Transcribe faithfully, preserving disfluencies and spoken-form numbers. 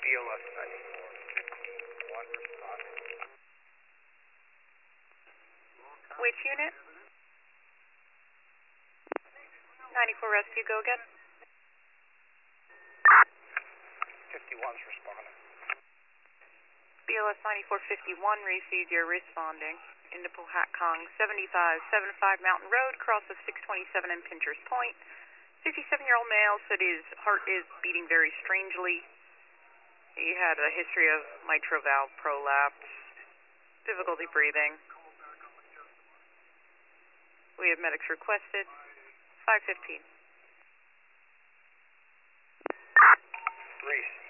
O S ninety-four fifty-one responding. Which unit? ninety-four rescue, go again. fifty-one's responding. B L S ninety-four fifty-one received, you're responding. Into Pohatcong, seventy-five seventy-five Mountain Road, cross of six twenty-seven and Pinchers Point. fifty-seven-year-old male said his heart is beating very strangely. He had a history of mitral valve prolapse, difficulty breathing. We have medics requested. five fifteen. Reese.